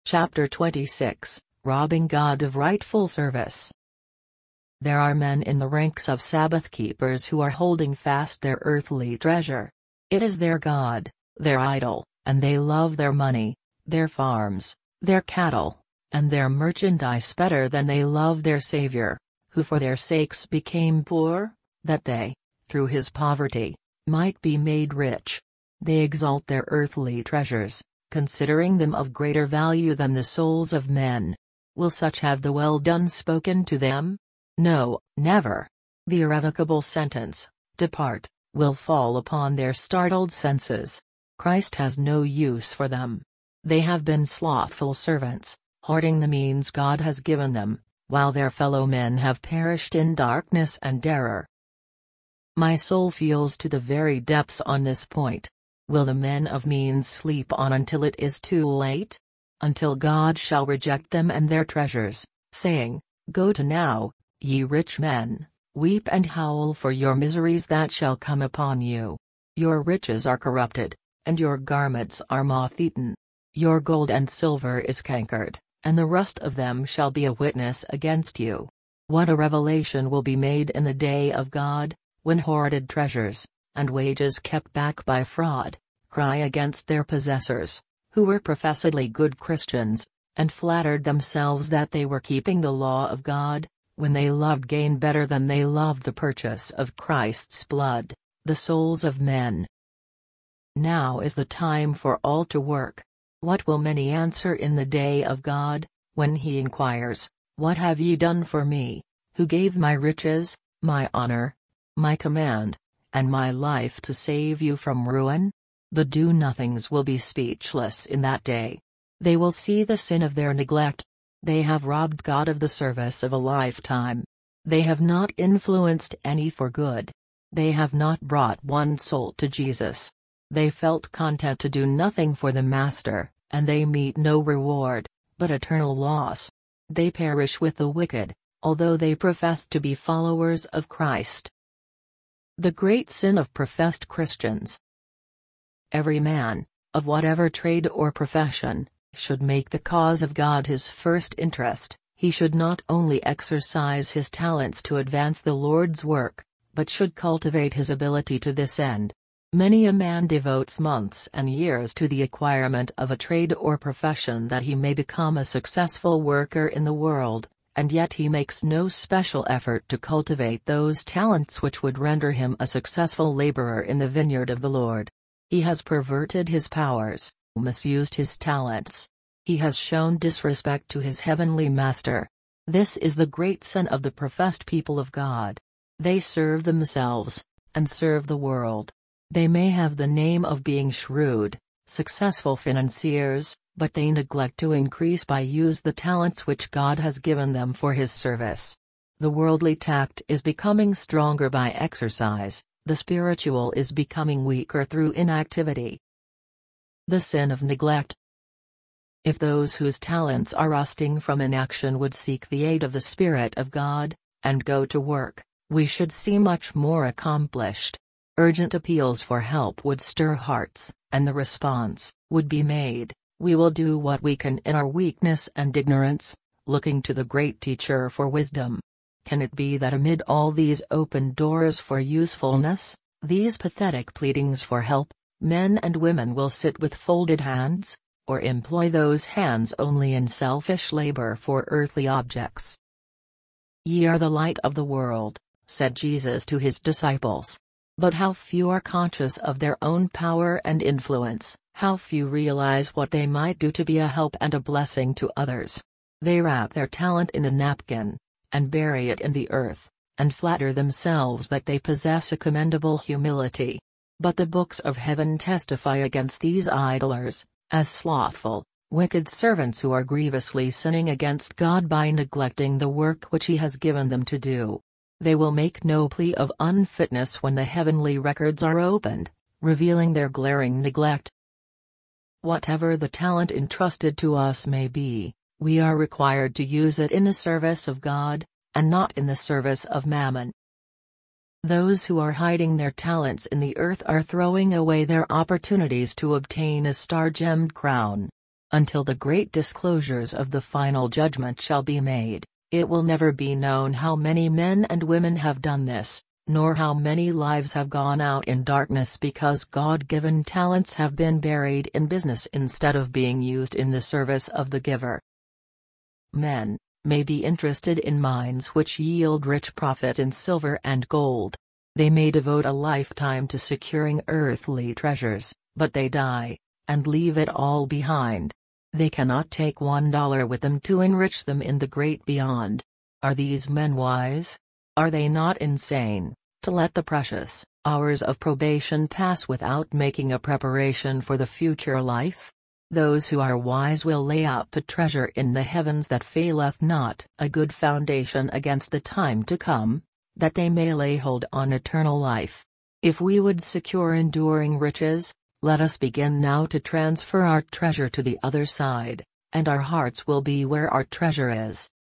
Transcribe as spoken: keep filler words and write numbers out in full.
Chapter twenty-six, Robbing God of Rightful Service. There are men in the ranks of Sabbath keepers who are holding fast their earthly treasure. It is their God, their idol, and they love their money, their farms, their cattle, and their merchandise better than they love their Savior, who for their sakes became poor, that they, through his poverty, might be made rich. They exalt their earthly treasures, considering them of greater value than the souls of men. Will such have the well done spoken to them? No, never. The irrevocable sentence, "Depart," will fall upon their startled senses. Christ has no use for them. They have been slothful servants, hoarding the means God has given them, while their fellow men have perished in darkness and error. My soul feels to the very depths on this point. Will the men of means sleep on until it is too late? Until God shall reject them and their treasures, saying, "Go to now, ye rich men, weep and howl for your miseries that shall come upon you. Your riches are corrupted, and your garments are moth-eaten. Your gold and silver is cankered, and the rust of them shall be a witness against you." What a revelation will be made in the day of God, when hoarded treasures, and wages kept back by fraud, cry against their possessors, who were professedly good Christians, and flattered themselves that they were keeping the law of God, when they loved gain better than they loved the purchase of Christ's blood, the souls of men. Now is the time for all to work. What will many answer in the day of God, when he inquires, "What have ye done for me, who gave my riches, my honor, my command, and my life to save you from ruin?" The do-nothings will be speechless in that day. They will see the sin of their neglect. They have robbed God of the service of a lifetime. They have not influenced any for good. They have not brought one soul to Jesus. They felt content to do nothing for the Master, and they meet no reward, but eternal loss. They perish with the wicked, although they profess to be followers of Christ. The great sin of professed Christians. Every man, of whatever trade or profession, should make the cause of God his first interest. He should not only exercise his talents to advance the Lord's work, but should cultivate his ability to this end. Many a man devotes months and years to the acquirement of a trade or profession that he may become a successful worker in the world, and yet he makes no special effort to cultivate those talents which would render him a successful laborer in the vineyard of the Lord. He has perverted his powers, misused his talents. He has shown disrespect to his heavenly Master. This is the great sin of the professed people of God. They serve themselves, and serve the world. They may have the name of being shrewd, successful financiers, but they neglect to increase by use the talents which God has given them for his service. The worldly tact is becoming stronger by exercise, the spiritual is becoming weaker through inactivity. The sin of neglect. If those whose talents are rusting from inaction would seek the aid of the Spirit of God, and go to work, we should see much more accomplished. Urgent appeals for help would stir hearts, and the response would be made, "We will do what we can in our weakness and ignorance, looking to the great Teacher for wisdom." Can it be that amid all these open doors for usefulness, these pathetic pleadings for help, men and women will sit with folded hands, or employ those hands only in selfish labor for earthly objects? "Ye are the light of the world," said Jesus to his disciples. But how few are conscious of their own power and influence, how few realize what they might do to be a help and a blessing to others. They wrap their talent in a napkin, and bury it in the earth, and flatter themselves that they possess a commendable humility. But the books of heaven testify against these idlers, as slothful, wicked servants who are grievously sinning against God by neglecting the work which he has given them to do. They will make no plea of unfitness when the heavenly records are opened, revealing their glaring neglect. Whatever the talent entrusted to us may be, we are required to use it in the service of God, and not in the service of mammon. Those who are hiding their talents in the earth are throwing away their opportunities to obtain a star-gemmed crown. Until the great disclosures of the final judgment shall be made, it will never be known how many men and women have done this, nor how many lives have gone out in darkness because God-given talents have been buried in business instead of being used in the service of the giver. Men may be interested in mines which yield rich profit in silver and gold. They may devote a lifetime to securing earthly treasures, but they die, and leave it all behind. They cannot take one dollar with them to enrich them in the great beyond. Are these men wise? Are they not insane, to let the precious hours of probation pass without making a preparation for the future life? Those who are wise will lay up a treasure in the heavens that faileth not, a good foundation against the time to come, that they may lay hold on eternal life. If we would secure enduring riches, let us begin now to transfer our treasure to the other side, and our hearts will be where our treasure is.